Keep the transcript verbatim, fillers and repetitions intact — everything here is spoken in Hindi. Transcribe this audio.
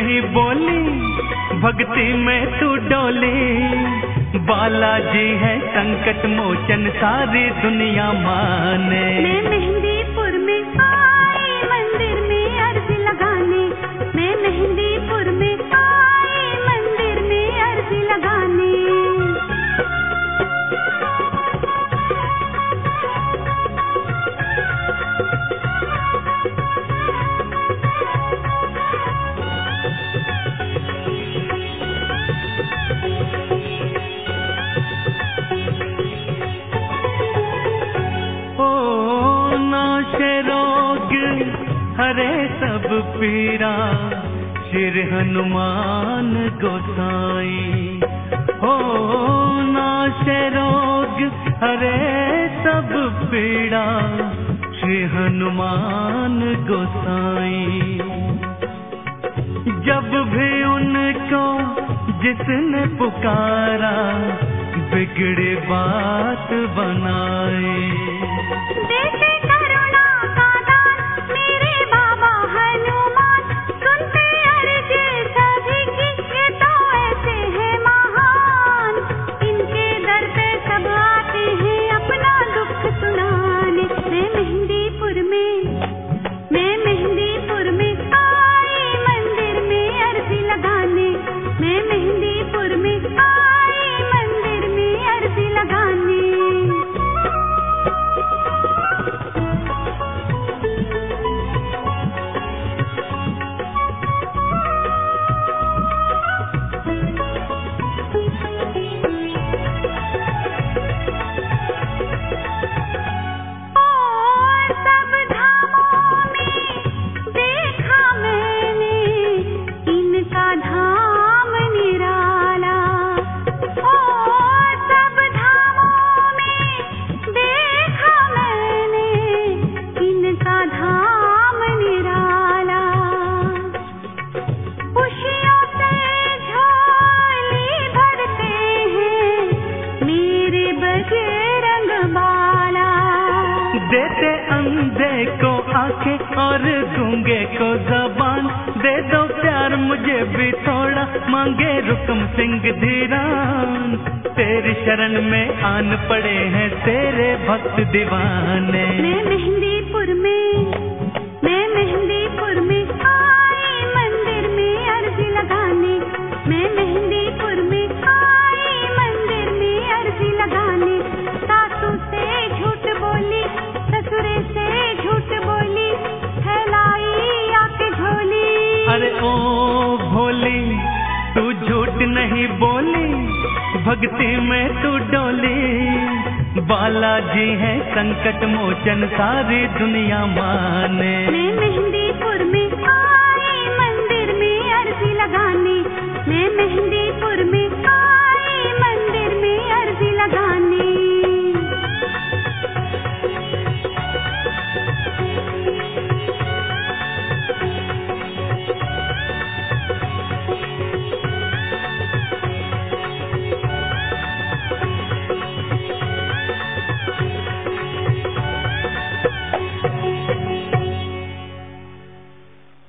नहीं बोली, भक्ति में तू डोली। बालाजी है संकट मोचन, सारी दुनिया माने। मैं मेहंदीपुर में आई मंदिर में अर्जी लगाने, मैं मेहंदीपुर में आई मंदिर में अर्जी लगाने। हरे सब पीरा श्री हनुमान गोसाई। हो नाशे रोग हरे सब पीड़ा, श्री हनुमान गोसाई। जब भी उनको जिसने पुकारा, बिगड़ी बात बनाए। देते अंधे को आंखें और गूंगे को जबान, दे दो प्यार मुझे भी थोड़ा, मांगे रुकम सिंह धीरान। तेरी शरण में आन पड़े हैं तेरे भक्त दीवाने। मैं मेहंदीपुर में, मैं मेहंदीपुर में आई मंदिर में अर्जी लगाने, मैं मेहंदीपुर में आई मंदिर में अर्जी लगाने। सासू से झूठ बोली, ससुरे से झूठ बोली, फैलाई आके झोली। अरे ओ भोली, तू झूठ नहीं बोली, भक्ति में तू डोली। बालाजी है संकट मोचन, सारी दुनिया माने। मैं मेहंदीपुर में आई मंदिर में अर्जी लगाने, मैं मेहंदीपुर में आई